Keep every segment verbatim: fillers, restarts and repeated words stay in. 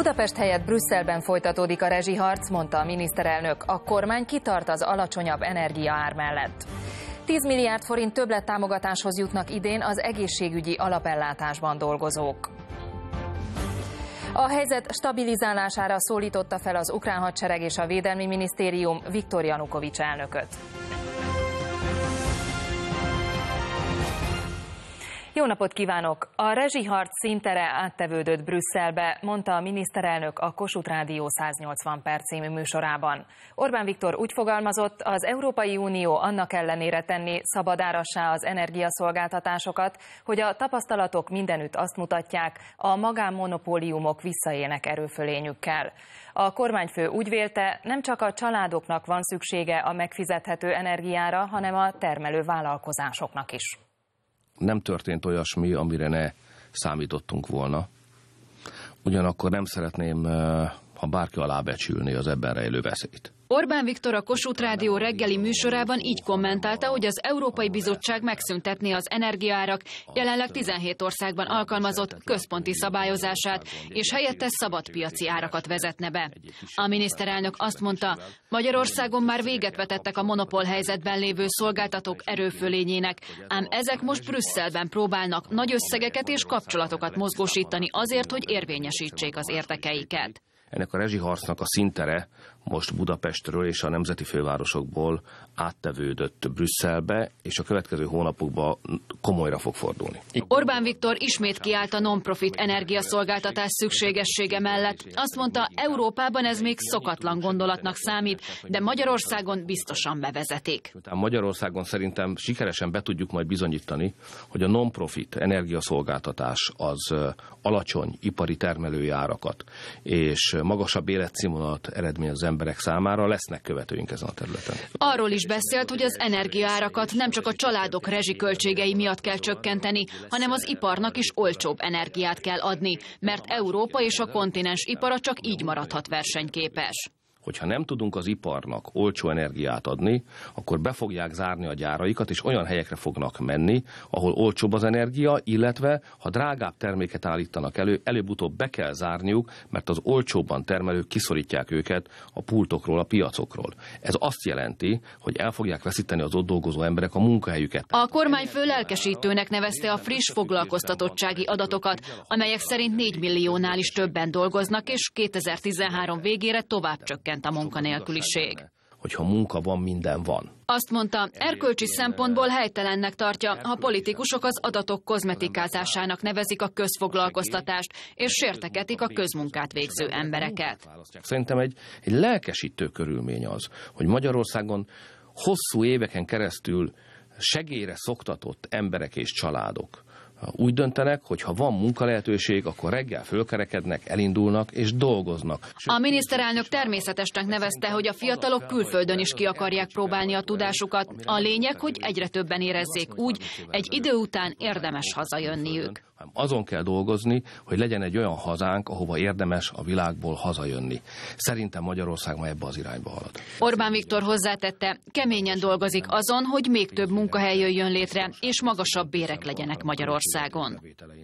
Budapest helyett Brüsszelben folytatódik a rezsiharc, mondta a miniszterelnök. A kormány kitart az alacsonyabb energiaár mellett. tíz milliárd forint többlettámogatáshoz jutnak idén az egészségügyi alapellátásban dolgozók. A helyzet stabilizálására szólította fel az ukrán hadsereg és a Védelmi Minisztérium Viktor Janukovics elnököt. Jó napot kívánok! A rezsiharc színtere áttevődött Brüsszelbe, mondta a miniszterelnök a Kossuth Rádió száznyolcvan perc című műsorában. Orbán Viktor úgy fogalmazott, az Európai Unió annak ellenére tenné szabadárassá az energiaszolgáltatásokat, hogy a tapasztalatok mindenütt azt mutatják, a magánmonopóliumok visszaélnek erőfölényükkel. A kormányfő úgy vélte, nem csak a családoknak van szüksége a megfizethető energiára, hanem a termelő vállalkozásoknak is. Nem történt olyasmi, amire ne számítottunk volna. Ugyanakkor nem szeretném, ha bárki alábecsülné az ebben rejlő veszélyt. Orbán Viktor a Kossuth Rádió reggeli műsorában így kommentálta, hogy az Európai Bizottság megszüntetné az energiaárak jelenleg tizenhét országban alkalmazott központi szabályozását, és helyette szabadpiaci árakat vezetne be. A miniszterelnök azt mondta, Magyarországon már véget vetettek a monopól helyzetben lévő szolgáltatók erőfölényének, ám ezek most Brüsszelben próbálnak nagy összegeket és kapcsolatokat mozgósítani azért, hogy érvényesítsék az érdekeiket. Ennek a rezsiharcnak a színtere most Budapestről és a nemzeti fővárosokból áttevődött Brüsszelbe, és a következő hónapokban komolyra fog fordulni. Orbán Viktor ismét kiállt a non-profit energiaszolgáltatás szükségessége mellett. Azt mondta, Európában ez még szokatlan gondolatnak számít, de Magyarországon biztosan bevezetik. Magyarországon szerintem sikeresen be tudjuk majd bizonyítani, hogy a non-profit energiaszolgáltatás az alacsony ipari termelői árakat és magasabb életszínvonalat eredményez az emberek számára, lesznek követőink ezen a területen. Arról is beszélt, hogy az energiaárakat nem csak a családok rezsiköltségei miatt kell csökkenteni, hanem az iparnak is olcsóbb energiát kell adni, mert Európa és a kontinens ipara csak így maradhat versenyképes. Hogyha nem tudunk az iparnak olcsó energiát adni, akkor be fogják zárni a gyáraikat, és olyan helyekre fognak menni, ahol olcsóbb az energia, illetve ha drágább terméket állítanak elő, előbb-utóbb be kell zárniuk, mert az olcsóbban termelők kiszorítják őket a pultokról, a piacokról. Ez azt jelenti, hogy el fogják veszíteni az ott dolgozó emberek a munkahelyüket. A kormányfő lelkesítőnek nevezte a friss foglalkoztatottsági adatokat, amelyek szerint négy milliónál is többen dolgoznak, és kétezer-tizenhárom végére tovább csökkent a munkanélküliség. Hogyha munka van, minden van. Azt mondta, erkölcsi szempontból helytelennek tartja, ha politikusok az adatok kozmetikázásának nevezik a közfoglalkoztatást, és sértegetik a közmunkát végző embereket. Szerintem egy, egy lelkesítő körülmény az, hogy Magyarországon hosszú éveken keresztül segélyre szoktatott emberek és családok úgy döntenek, hogy ha van munkalehetőség, akkor reggel fölkerekednek, elindulnak és dolgoznak. A miniszterelnök természetesnek nevezte, hogy a fiatalok külföldön is ki akarják próbálni a tudásukat. A lényeg, hogy egyre többen érezzék úgy, egy idő után érdemes hazajönniük. Azon kell dolgozni, hogy legyen egy olyan hazánk, ahova érdemes a világból hazajönni. Szerintem Magyarország ma ebbe az irányba halad. Orbán Viktor hozzátette, keményen dolgozik azon, hogy még több munkahely jöjjön létre, és magasabb bérek legyenek Magyarországon.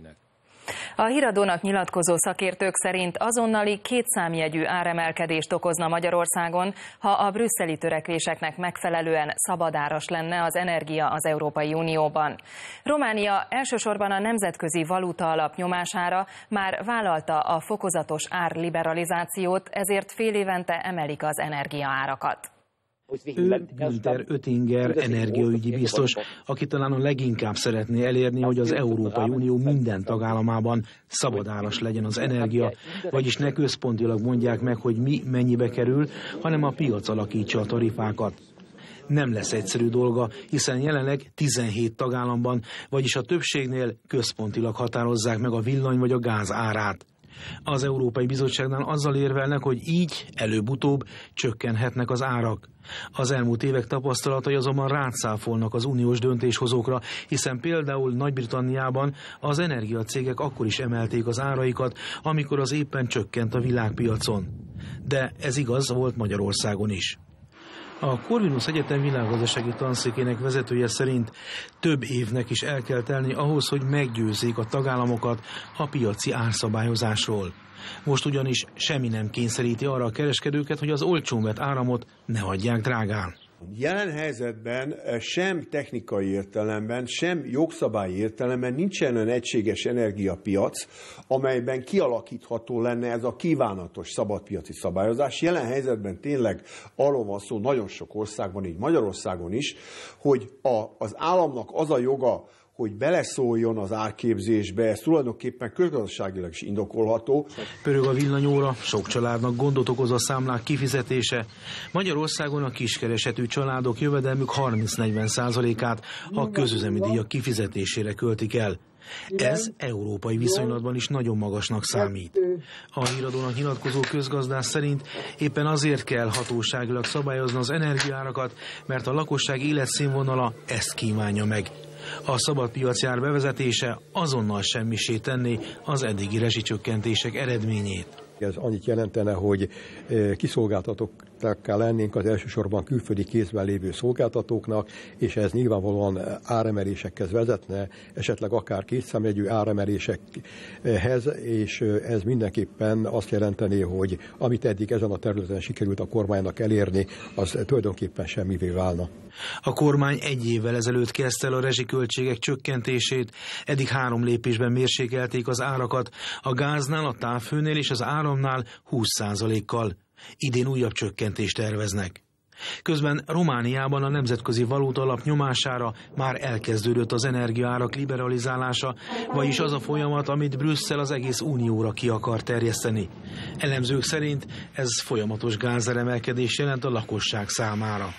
A Híradónak nyilatkozó szakértők szerint azonnali kétszámjegyű áremelkedést okozna Magyarországon, ha a brüsszeli törekvéseknek megfelelően szabadáras lenne az energia az Európai Unióban. Románia elsősorban a Nemzetközi Valutaalap nyomására már vállalta a fokozatos árliberalizációt, ezért fél évente emelik az energiaárakat. Ő Günther Oettinger energiaügyi biztos, aki talán a leginkább szeretné elérni, hogy az Európai Unió minden tagállamában szabadáras legyen az energia, vagyis ne központilag mondják meg, hogy mi mennyibe kerül, hanem a piac alakítsa a tarifákat. Nem lesz egyszerű dolga, hiszen jelenleg tizenhét tagállamban, vagyis a többségnél központilag határozzák meg a villany vagy a gáz árát. Az Európai Bizottságnál azzal érvelnek, hogy így előbb-utóbb csökkenhetnek az árak. Az elmúlt évek tapasztalatai azonban rácáfolnak az uniós döntéshozókra, hiszen például Nagy-Britanniában az energiacégek akkor is emelték az áraikat, amikor az éppen csökkent a világpiacon. De ez igaz volt Magyarországon is. A Corvinus Egyetem világgazdasági tanszékének vezetője szerint több évnek is el kell telni ahhoz, hogy meggyőzzék a tagállamokat a piaci árszabályozásról. Most ugyanis semmi nem kényszeríti arra a kereskedőket, hogy az olcsón vett áramot ne hagyják drágán. Jelen helyzetben sem technikai értelemben, sem jogszabályi értelemben nincsen olyan egységes energiapiac, amelyben kialakítható lenne ez a kívánatos szabadpiaci szabályozás. Jelen helyzetben tényleg arról van szó nagyon sok országban, így Magyarországon is, hogy a, az államnak az a joga, hogy beleszóljon az árképzésbe, ez tulajdonképpen közgazdaságilag is indokolható. Pörög a villanyóra, sok családnak gondot okoz a számlák kifizetése. Magyarországon a kiskeresetű családok jövedelmük harminc-negyven százalékát a közüzemi díjak kifizetésére költik el. Ez európai viszonylatban is nagyon magasnak számít. A híradónak nyilatkozó közgazdász szerint éppen azért kell hatóságilag szabályozni az energiaárakat, mert a lakosság életszínvonala ezt kívánja meg. A szabadpiaci ár bevezetése azonnal semmisé tenné az eddigi rezsicsökkentések eredményét. Ez annyit jelentene, hogy kiszolgáltatókká lennénk az elsősorban külföldi kézben lévő szolgáltatóknak, és ez nyilvánvalóan áremelésekhez vezetne, esetleg akár kétszámjegyű áremelésekhez, és ez mindenképpen azt jelenteni, hogy amit eddig ezen a területen sikerült a kormánynak elérni, az tulajdonképpen semmivé válna. A kormány egy évvel ezelőtt kezdte el a rezsiköltségek csökkentését, eddig három lépésben mérsékelték az árakat, a gáznál, a távhőnél és az áramnál húsz százalékkal. Idén újabb csökkentést terveznek. Közben Romániában a Nemzetközi Valutaalap nyomására már elkezdődött az energiaárak liberalizálása, vagyis az a folyamat, amit Brüsszel az egész unióra ki akar terjeszteni. Elemzők szerint ez folyamatos gázáremelkedés jelent a lakosság számára.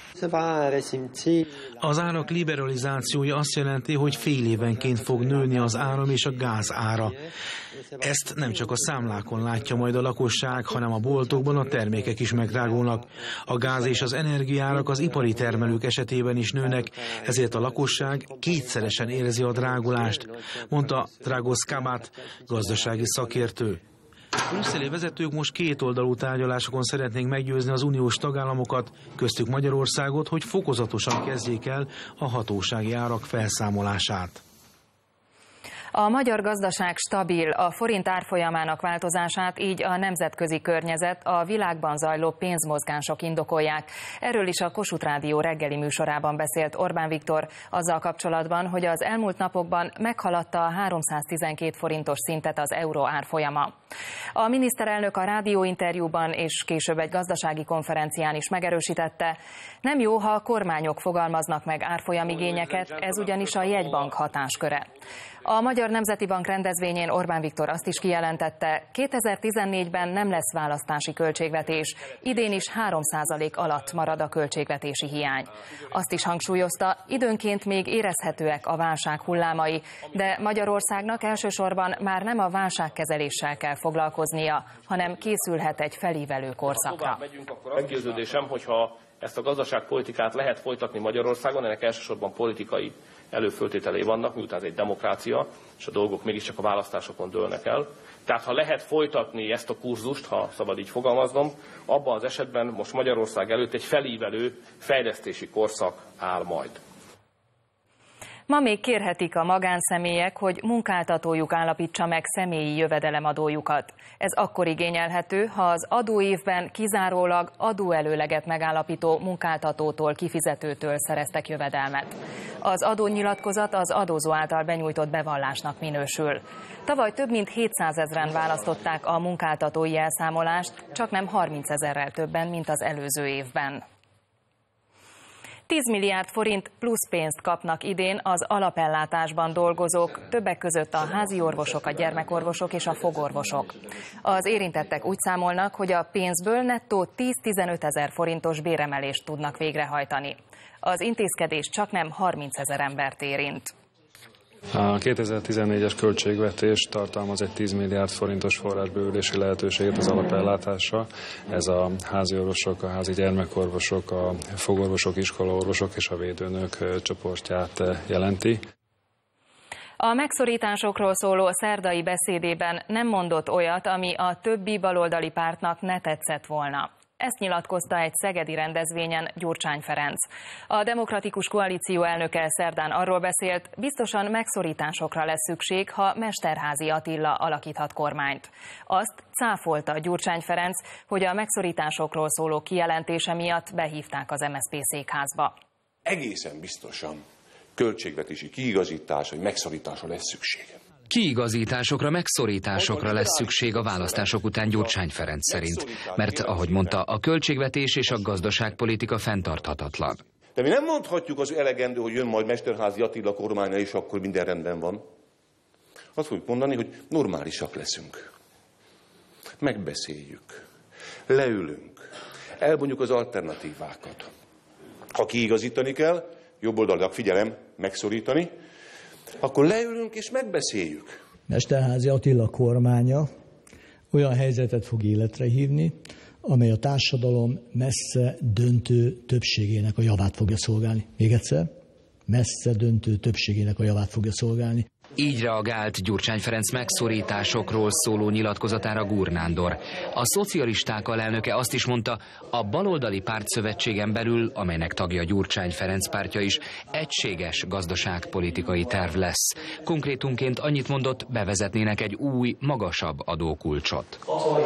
Az árak liberalizációja azt jelenti, hogy fél évenként fog nőni az áram és a gáz ára. Ezt nem csak a számlákon látja majd a lakosság, hanem a boltokban a termékek is megdrágulnak. A gáz és az energiaárak az ipari termelők esetében is nőnek, ezért a lakosság kétszeresen érzi a drágulást, mondta Dragos Kabat, gazdasági szakértő. Brüsszeli vezetők most kétoldalú tárgyalásokon szeretnénk meggyőzni az uniós tagállamokat, köztük Magyarországot, hogy fokozatosan kezdjék el a hatósági árak felszámolását. A magyar gazdaság stabil, a forint árfolyamának változását így a nemzetközi környezet, a világban zajló pénzmozgások indokolják. Erről is a Kossuth Rádió reggeli műsorában beszélt Orbán Viktor azzal kapcsolatban, hogy az elmúlt napokban meghaladta a háromszáztizenkét forintos szintet az euró árfolyama. A miniszterelnök a rádióinterjúban és később egy gazdasági konferencián is megerősítette, nem jó, ha a kormányok fogalmaznak meg árfolyamigényeket, ez ugyanis a jegybank hatásköre. A Magyar Nemzeti Bank rendezvényén Orbán Viktor azt is kijelentette, kétezer-tizennégyben nem lesz választási költségvetés, idén is három százalék alatt marad a költségvetési hiány. Azt is hangsúlyozta, időnként még érezhetőek a válság hullámai, de Magyarországnak elsősorban már nem a válságkezeléssel kell foglalkoznia, hanem készülhet egy felívelő korszakra. Meggyőződésem, hogyha ezt a gazdaságpolitikát lehet folytatni Magyarországon, ennek elsősorban politikai előföltételei vannak, miután ez egy demokrácia, és a dolgok mégiscsak a választásokon dőlnek el. Tehát ha lehet folytatni ezt a kurzust, ha szabad így fogalmaznom, abban az esetben most Magyarország előtt egy felívelő fejlesztési korszak áll majd. Ma még kérhetik a magánszemélyek, hogy munkáltatójuk állapítsa meg személyi jövedelemadójukat. Ez akkor igényelhető, ha az adóévben kizárólag adóelőleget megállapító munkáltatótól, kifizetőtől szereztek jövedelmet. Az adónyilatkozat az adózó által benyújtott bevallásnak minősül. Tavaly több mint hétszázezren választották a munkáltatói elszámolást, csaknem harmincezerrel többen, mint az előző évben. tíz milliárd forint plusz pénzt kapnak idén az alapellátásban dolgozók, többek között a házi orvosok, a gyermekorvosok és a fogorvosok. Az érintettek úgy számolnak, hogy a pénzből nettó tíz-tizenöt ezer forintos béremelést tudnak végrehajtani. Az intézkedés csaknem harmincezer embert érint. A kétezer-tizennégyes költségvetés tartalmaz egy tíz milliárd forintos forrásbővülési lehetőséget az alapellátásra. Ez a házi orvosok, a házi gyermekorvosok, a fogorvosok, iskolaorvosok és a védőnök csoportját jelenti. A megszorításokról szóló szerdai beszédében nem mondott olyat, ami a többi baloldali pártnak ne tetszett volna. Ezt nyilatkozta egy szegedi rendezvényen Gyurcsány Ferenc. A Demokratikus Koalíció elnöke szerdán arról beszélt, biztosan megszorításokra lesz szükség, ha Mesterházy Attila alakíthat kormányt. Azt cáfolta Gyurcsány Ferenc, hogy a megszorításokról szóló kijelentése miatt behívták az em es zé pé székházba. Egészen biztosan költségvetési kiigazítás vagy megszorításra lesz szükség. Kiigazításokra, megszorításokra lesz szükség a választások után Gyurcsány Ferenc szerint, mert ahogy mondta, a költségvetés és a gazdaságpolitika fenntarthatatlan. De mi nem mondhatjuk az elegendő, hogy jön majd Mesterházy Attila kormánya, és akkor minden rendben van. Azt fogjuk mondani, hogy normálisak leszünk. Megbeszéljük, leülünk, elmondjuk az alternatívákat. Ha kiigazítani kell, jobboldaliak, figyelem, megszorítani, akkor leülünk és megbeszéljük. Mesterházy Attila kormánya olyan helyzetet fog életre hívni, amely a társadalom messze döntő többségének a javát fogja szolgálni. Még egyszer, messze döntő többségének a javát fogja szolgálni. Így reagált Gyurcsány Ferenc megszorításokról szóló nyilatkozatára Gúr Nándor. A szocialisták alelnöke azt is mondta, a baloldali pártszövetségen belül, amelynek tagja Gyurcsány Ferenc pártja is, egységes gazdaságpolitikai terv lesz. Konkrétumként annyit mondott, bevezetnének egy új, magasabb adókulcsot.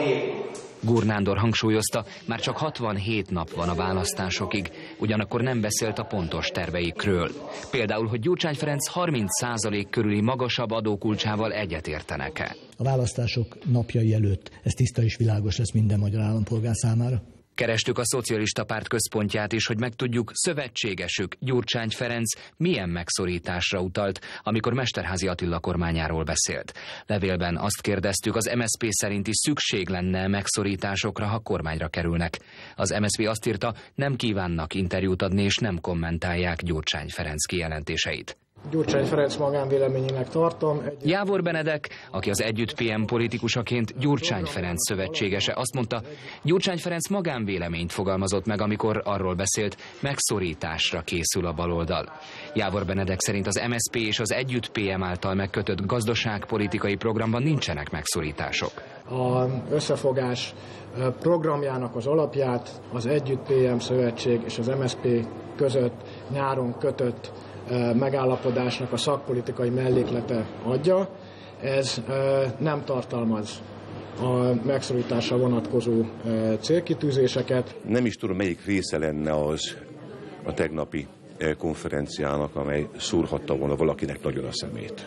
Gúr Nándor hangsúlyozta, már csak hatvanhét nap van a választásokig, ugyanakkor nem beszélt a pontos terveikről. Például, hogy Gyurcsány Ferenc harminc százalék körüli magasabb adókulcsával egyetértenek-e. A választások napjai előtt ez tiszta és világos lesz minden magyar állampolgár számára. Kerestük a Szocialista Párt központját is, hogy megtudjuk, szövetségesük Gyurcsány Ferenc milyen megszorításra utalt, amikor Mesterházy Attila kormányáról beszélt. Levélben azt kérdeztük, az em es zé pé szerinti szükség lenne megszorításokra, ha kormányra kerülnek. Az em es zé pé azt írta, nem kívánnak interjút adni és nem kommentálják Gyurcsány Ferenc kijelentéseit. Gyurcsány Ferenc magánvéleményének tartom. Egy... Jávor Benedek, aki az Együtt pé em politikusaként Gyurcsány Ferenc szövetségese, azt mondta, Gyurcsány Ferenc magánvéleményt fogalmazott meg, amikor arról beszélt, megszorításra készül a baloldal. Jávor Benedek szerint az em es zé pé és az Együtt pé em által megkötött gazdaságpolitikai programban nincsenek megszorítások. Az összefogás programjának az alapját az Együtt pé em szövetség és az em es zé pé között nyáron kötött megállapodásnak a szakpolitikai melléklete adja. Ez nem tartalmaz a megszorításra vonatkozó célkitűzéseket. Nem is tudom, melyik része lenne az a tegnapi konferenciának, amely szúrhatta volna valakinek nagyon a szemét.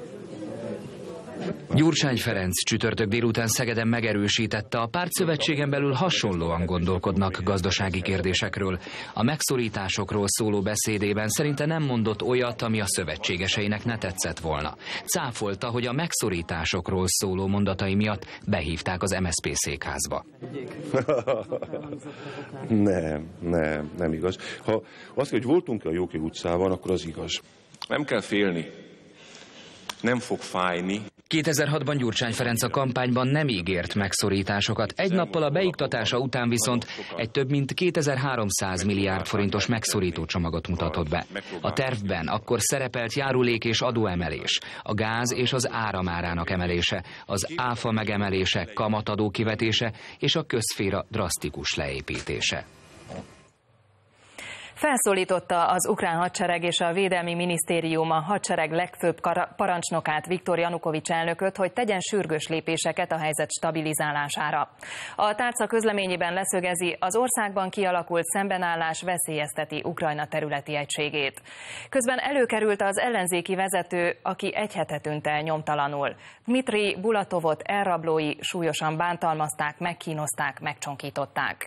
Gyurcsány Ferenc csütörtök délután Szegeden megerősítette, a pártszövetségen belül hasonlóan gondolkodnak gazdasági kérdésekről. A megszorításokról szóló beszédében szerinte nem mondott olyat, ami a szövetségeseinek ne tetszett volna. Cáfolta, hogy a megszorításokról szóló mondatai miatt behívták az em es zé pé székházba. nem, nem, nem igaz. Ha azt, hogy voltunk a Jóki utcában, akkor az igaz. Nem kell félni. Nem fog fájni. kétezer-hatban Gyurcsány Ferenc a kampányban nem ígért megszorításokat. Egy nappal a beiktatása után viszont egy több mint kétezer-háromszáz milliárd forintos megszorító csomagot mutatott be. A tervben akkor szerepelt járulék és adóemelés, a gáz és az áramárának emelése, az áfa megemelése, kamatadó kivetése és a közszféra drasztikus leépítése. Felszólította az ukrán hadsereg és a Védelmi Minisztérium a hadsereg legfőbb parancsnokát, Viktor Janukovics elnököt, hogy tegyen sürgős lépéseket a helyzet stabilizálására. A tárca közleményében leszögezi, az országban kialakult szembenállás veszélyezteti Ukrajna területi egységét. Közben előkerült az ellenzéki vezető, aki egy hete tűnt el nyomtalanul. Dmitrij Bulatovot elrablói súlyosan bántalmazták, megkínozták, megcsonkították.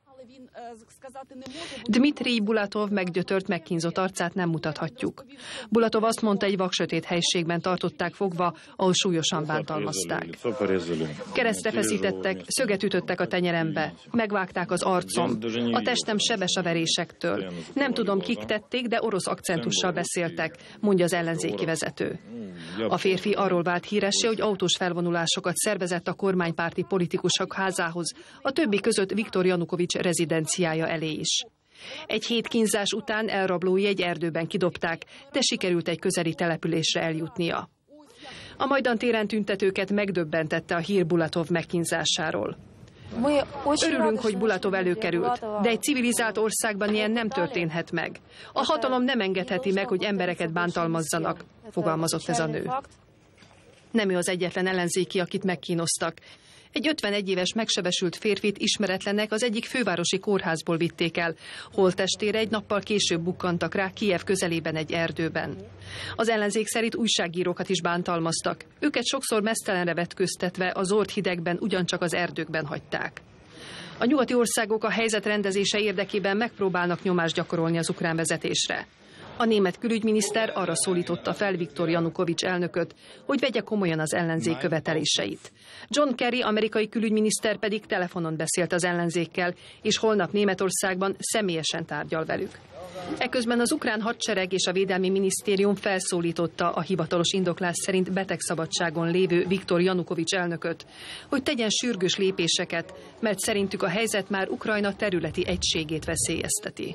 Dmitrij Bulatov meggyötört, megkínzott arcát nem mutathatjuk. Bulatov azt mondta, egy vaksötét helyiségben tartották fogva, ahol súlyosan bántalmazták. Keresztre feszítettek, szöget ütöttek a tenyerembe, megvágták az arcom. A testem sebes a verésektől. Nem tudom, kik tették, de orosz akcentussal beszéltek, mondja az ellenzéki vezető. A férfi arról vált híressé, hogy autós felvonulásokat szervezett a kormánypárti politikusok házához, a többi között Viktor Janukovics rezidenciája elé is. Egy hét kínzás után elrablói egy erdőben kidobták, de sikerült egy közeli településre eljutnia. A Majdan téren tüntetőket megdöbbentette a hír Bulatov megkínzásáról. Örülünk, hogy Bulatov előkerült, de egy civilizált országban ilyen nem történhet meg. A hatalom nem engedheti meg, hogy embereket bántalmazzanak, fogalmazott ez a nő. Nem ő az egyetlen ellenzéki, akit megkínoztak. Egy ötvenegy éves megsebesült férfit ismeretlenek az egyik fővárosi kórházból vitték el. Holttestére egy nappal később bukkantak rá Kijev közelében egy erdőben. Az ellenzék szerint újságírókat is bántalmaztak. Őket sokszor meztelenre vetköztetve a zord hidegben ugyancsak az erdőkben hagyták. A nyugati országok a helyzet rendezése érdekében megpróbálnak nyomást gyakorolni az ukrán vezetésre. A német külügyminiszter arra szólította fel Viktor Janukovics elnököt, hogy vegye komolyan az ellenzék követeléseit. John Kerry amerikai külügyminiszter pedig telefonon beszélt az ellenzékkel, és holnap Németországban személyesen tárgyal velük. Eközben az ukrán hadsereg és a Védelmi Minisztérium felszólította a hivatalos indoklás szerint betegszabadságon lévő Viktor Janukovics elnököt, hogy tegyen sürgős lépéseket, mert szerintük a helyzet már Ukrajna területi egységét veszélyezteti.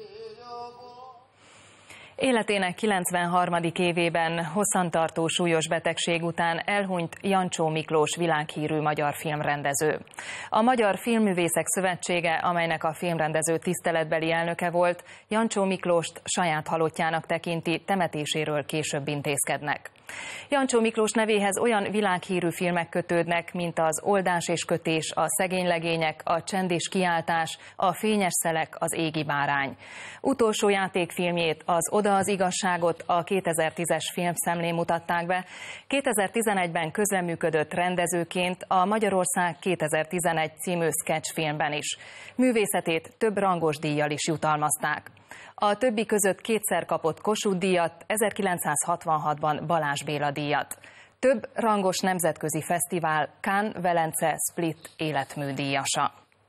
Életének kilencvenharmadik évében hosszantartó súlyos betegség után elhunyt Jancsó Miklós világhírű magyar filmrendező. A Magyar Filmművészek Szövetsége, amelynek a filmrendező tiszteletbeli elnöke volt, Jancsó Miklóst saját halottjának tekinti, temetéséről később intézkednek. Jancsó Miklós nevéhez olyan világhírű filmek kötődnek, mint az Oldás és kötés, a Szegénylegények, a Csend és kiáltás, a Fényes szelek, az Égi bárány. Utolsó játékfilmjét, az Oda az igazságot a kétezer-tízes filmszemlén mutatták be. kétezer-tizenegyben közreműködött rendezőként a Magyarország kétezer-tizenegy című sketchfilmben is. Művészetét több rangos díjjal is jutalmazták. A többi között kétszer kapott Kossuth-díjat, ezerkilencszázhatvanhatban Balázs Béla díjat. Több rangos nemzetközi fesztivál, Cannes, Velence, Split életműdíjasa.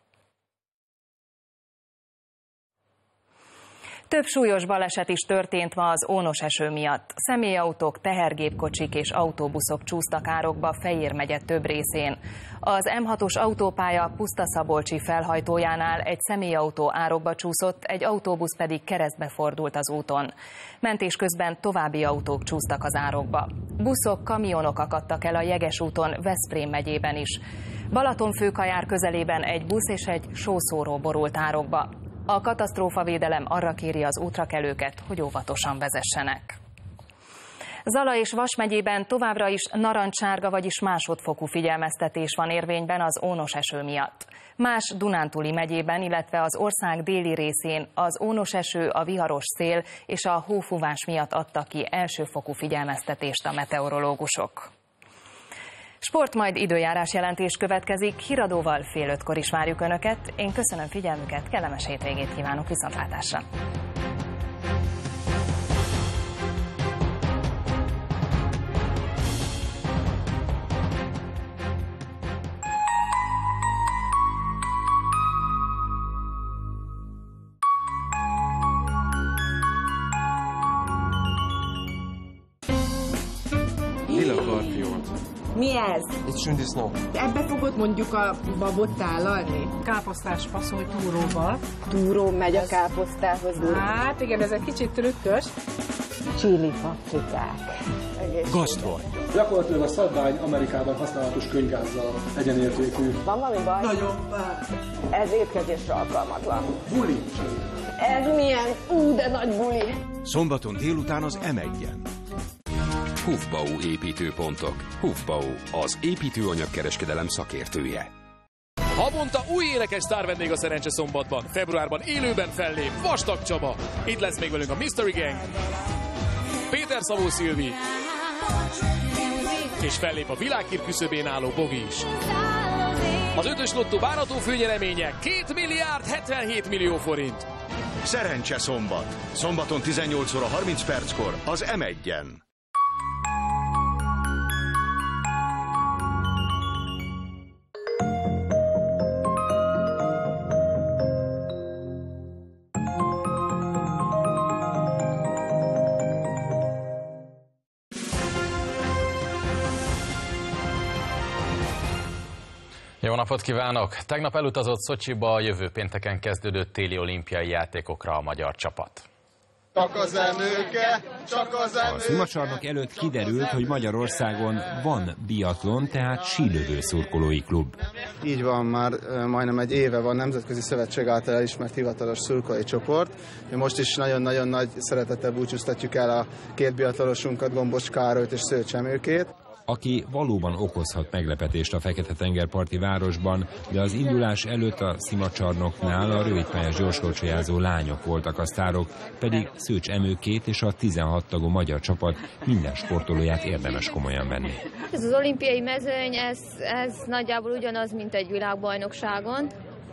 Több súlyos baleset is történt ma az ónos eső miatt. Személyautók, tehergépkocsik és autóbuszok csúsztak árokba Fejér megye több részén. Az M hatos autópálya Puszta-Szabolcsi felhajtójánál egy személyautó árokba csúszott, egy autóbusz pedig keresztbe fordult az úton. Mentés közben további autók csúsztak az árokba. Buszok, kamionok akadtak el a Jeges úton Veszprém megyében is. Balatonfőkajár közelében egy busz és egy sószóró borult árokba. A katasztrófavédelem arra kéri az útrakelőket, hogy óvatosan vezessenek. Zala és Vas megyében továbbra is narancssárga, vagyis másodfokú figyelmeztetés van érvényben az ónos eső miatt. Más Dunántúli megyében, illetve az ország déli részén az ónos eső, a viharos szél és a hófúvás miatt adtak ki elsőfokú figyelmeztetést a meteorológusok. Sport, majd időjárás jelentés következik, híradóval fél ötkor is várjuk Önöket. Én köszönöm figyelmüket, kellemes hétvégét kívánok, viszontlátásra! Mi ez? Egy sündisznó. Ebbe fogod mondjuk a babot tálalni? Káposztás passzol túróval. Túró megy a káposztához. Hát igen, ez egy kicsit trükkös. Chili paprikák. Gasztron. Gyakorlatilag a szabvány Amerikában használatos könyvgázzal egyenértékű. Van valami baj? Nagyon bár. Ez étkezésre alkalmatlan. Buli. Ez milyen? Ú, de nagy buli. Szombaton délután az em egyen. Hufbau építőpontok. Hufbau, az építőanyagkereskedelem szakértője. Havonta új énekes sztár vendég a Szerencse Szombatban. Februárban élőben fellép Vastag Csaba. Itt lesz még velünk a Mystery Gang, Péter Szabó Szilvi, és fellép a világhír küszöbén álló Bogi is. Az ötös lottó várható főnyereménye két milliárd hetvenhét millió forint. Szerencse Szombat. Szombaton tizennyolc óra harminc perckor az em egyen. Jó napot kívánok! Tegnap elutazott Szocsiba a jövő pénteken kezdődő téli olimpiai játékokra a magyar csapat. Csak az emőke, csak az emőke. A szimacsarnok előtt kiderült, hogy Magyarországon van biatlon, tehát sílövő szurkolói klub. Így van, már majdnem egy éve van Nemzetközi Szövetség által elismert hivatalos szurkolói csoport. Mi most is nagyon-nagyon nagy szeretettel búcsúztatjuk el a két biatlonosunkat, Gombos Károlyt és Szőcs Emőkét. Aki valóban okozhat meglepetést a Fekete-tengerparti városban, de az indulás előtt a szimacsarnoknál a rövidpályás gyorskocsolyázó lányok voltak a sztárok, pedig Szőcs Emőkét és a tizenhat tagú magyar csapat minden sportolóját érdemes komolyan venni. Ez az olimpiai mezőny, ez, ez nagyjából ugyanaz, mint egy világbajnokságon,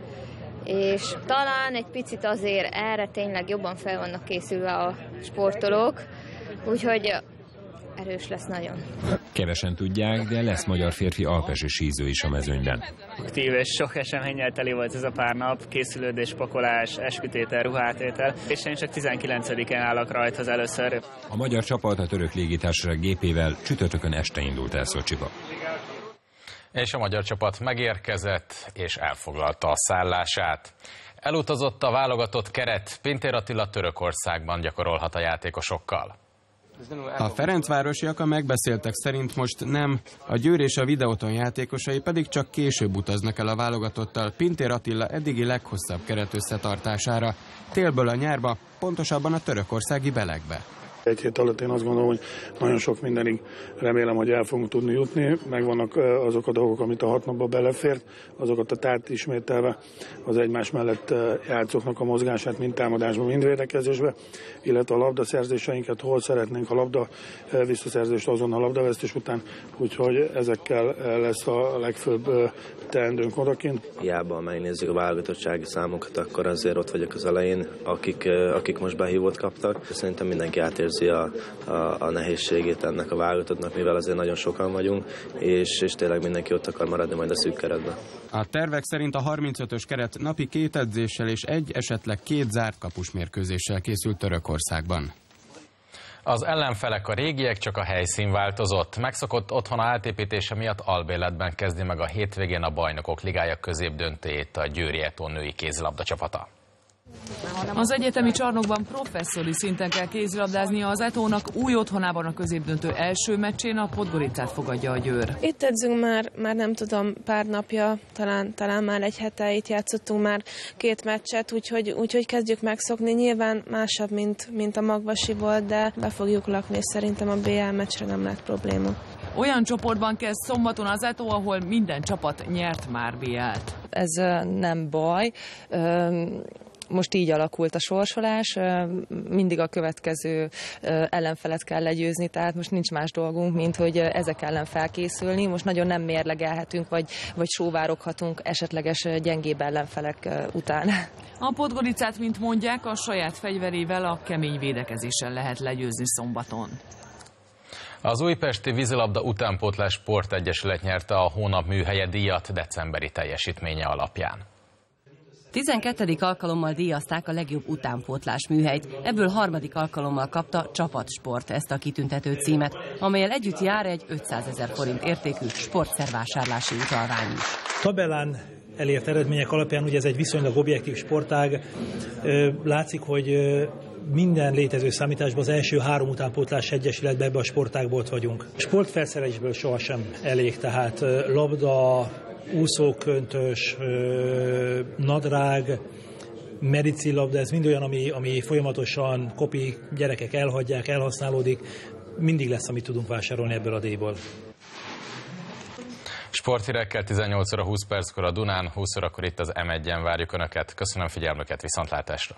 és talán egy picit azért erre tényleg jobban fel vannak készülve a sportolók, úgyhogy erős lesz nagyon. Kevesen tudják, de lesz magyar férfi alpesi síző is a mezőnyben. Aktív és sok eseménnyel teli volt ez a pár nap, készülődés, pakolás, eskütétel, ruháttétel, és én csak tizenkilencedikén állok rajthoz először. A magyar csapat a török légitársaság gépével csütörtökön este indult el Szocsiba. És a magyar csapat megérkezett és elfoglalta a szállását. Elutazott a válogatott keret, Pintér Attila Törökországban gyakorolhat a játékosokkal. A ferencvárosiak a megbeszéltek szerint most nem, a Győr és a Videoton játékosai pedig csak később utaznak el a válogatottal Pintér Attila eddigi leghosszabb keret összetartására, télből a nyárba, pontosabban a törökországi Belegbe. Egy hét alatt én azt gondolom, hogy nagyon sok mindenig remélem, hogy el fogunk tudni jutni. Megvannak azok a dolgok, amit a hat napba belefért, azokat a tárt ismételve az egymás mellett játszóknak a mozgását mind támadásban, mind védekezésbe, illetve a labdaszerzéseinket, hol szeretnénk a labda visszaszerzést azon a labdavesztés után, úgyhogy ezekkel lesz a legfőbb teendőnk odakint. Hiába megnézzük a válogatottsági számokat, akkor azért ott vagyok az elején, akik, akik most behívót kaptak. Szerintem mindenki átérzi a, a, a nehézségét ennek a válogatottnak, mivel azért nagyon sokan vagyunk, és, és tényleg mindenki ott akar maradni majd a szűk keretben. A tervek szerint a harmincötös keret napi két edzéssel és egy, esetleg két zárt kapus mérkőzéssel készült Törökországban. Az ellenfelek a régiek, csak a helyszín változott. Megszokott otthona átépítése miatt albérletben kezdi meg a hétvégén a Bajnokok Ligája középdöntőjét a Győri Eto női kézilabda csapata. Az egyetemi csarnokban professzori szinten kell kézilabdáznia az Etónak, új otthonában a középdöntő első meccsén a Podgoricát fogadja a Győr. Itt edzünk már, már nem tudom, pár napja, talán, talán már egy hete, itt játszottunk már két meccset, úgyhogy, úgyhogy kezdjük megszokni. Nyilván másabb, mint, mint a magvasi volt, de be fogjuk lakni, és szerintem a bé el meccsre nem lett probléma. Olyan csoportban kezd szombaton az Eto, ahol minden csapat nyert már bé el-t. Ez nem baj. Most így alakult a sorsolás, mindig a következő ellenfelet kell legyőzni, tehát most nincs más dolgunk, mint hogy ezek ellen felkészülni. Most nagyon nem mérlegelhetünk, vagy, vagy sóvároghatunk esetleges gyengébb ellenfelek után. A Podgoricát, mint mondják, a saját fegyverével, a kemény védekezéssel lehet legyőzni szombaton. Az Újpesti Vízilabda Utánpótlás Sportegyesület nyerte a hónap műhelye díjat decemberi teljesítménye alapján. tizenkettedik alkalommal díjazták a legjobb utánpótlás műhelyt, ebből harmadik alkalommal kapta Csapatsport ezt a kitüntető címet, amellyel együtt jár egy ötszázezer forint értékű sportszervásárlási utalvány is. Tabellán elért eredmények alapján ugye ez egy viszonylag objektív sportág. Látszik, hogy minden létező számításban az első három utánpótlás egyesületben ebbe a sportágból ott vagyunk. Sportfelszerelésből sohasem elég, tehát labda, úszóköntös, nadrág, medicillabda, ez mind olyan, ami, ami folyamatosan kopi, gyerekek elhagyják, elhasználódik. Mindig lesz, amit tudunk vásárolni ebből a díjból. Sporthírekkel tizennyolc óra húsz perckor a Dunán, húsz órakor itt az em egyen várjuk Önöket. Köszönöm figyelmüket, viszontlátásra!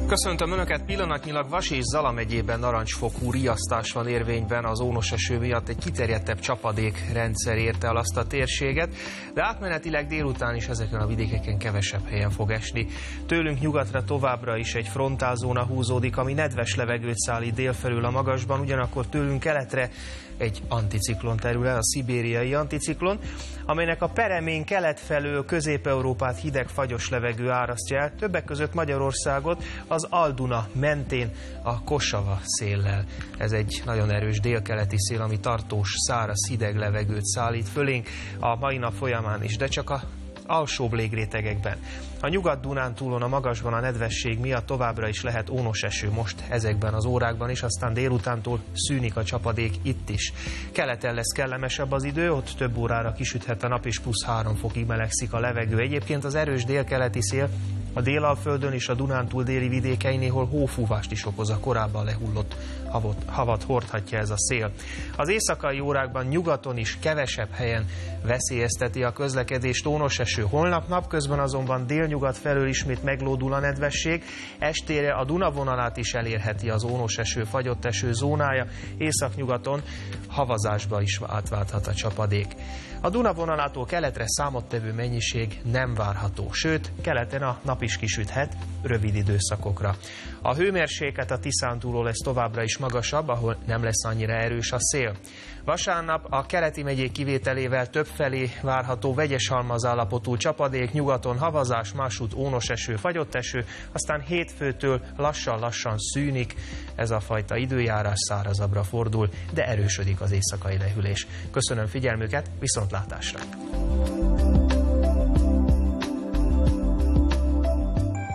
Köszöntöm Önöket, pillanatnyilag Vas és Zala megyében narancsfokú riasztás van érvényben az ónos eső miatt. Egy kiterjedtebb csapadékrendszer érte el azt a térséget, de átmenetileg délután is ezeken a vidékeken kevesebb helyen fog esni. Tőlünk nyugatra továbbra is egy frontálzóna húzódik, ami nedves levegőt szállít délfelül a magasban, ugyanakkor tőlünk keletre egy anticiklon terül el, a szibériai anticiklon, amelynek a peremén kelet felől Közép-Európát hideg, fagyos levegő árasztja el, többek között Magyarországot az Al-Duna mentén a Kosava széllel. Ez egy nagyon erős délkeleti szél, ami tartós, száraz, hideg levegőt szállít fölénk a mai nap folyamán is, de csak a alsóbb légrétegekben. A Nyugat-Dunántúlon a magasban a nedvesség miatt továbbra is lehet ónos eső most ezekben az órákban is, aztán délutántól szűnik a csapadék itt is. Keleten lesz kellemesebb az idő, ott több órára kisüthet a nap és plusz három fokig melegszik a levegő. Egyébként az erős délkeleti szél a Délalföldön és a Dunántúl déli vidékein néhol hófúvást is okoz, a korábban lehullott havat, havat hordhatja ez a szél. Az éjszakai órákban nyugaton is kevesebb helyen veszélyezteti a közlekedést ónos eső. Holnap napközben azonban délnyugat felől ismét meglódul a nedvesség, estére a Duna vonalát is elérheti az ónos eső, fagyott eső zónája, északnyugaton havazásba is átválthat a csapadék. A Duna vonalától keletre számottevő mennyiség nem várható, sőt, keleten a nap is kisüthet rövid időszakokra. A hőmérséklet a Tiszántúlon lesz továbbra is magasabb, ahol nem lesz annyira erős a szél. Vasárnap a keleti megyék kivételével többfelé várható vegyes halmazállapotú csapadék, nyugaton havazás, másút ónos eső, fagyott eső, aztán hétfőtől lassan-lassan szűnik ez a fajta időjárás, szárazabbra fordul, de erősödik az éjszakai lehűlés. Köszönöm figyelmüket, viszontlátásra!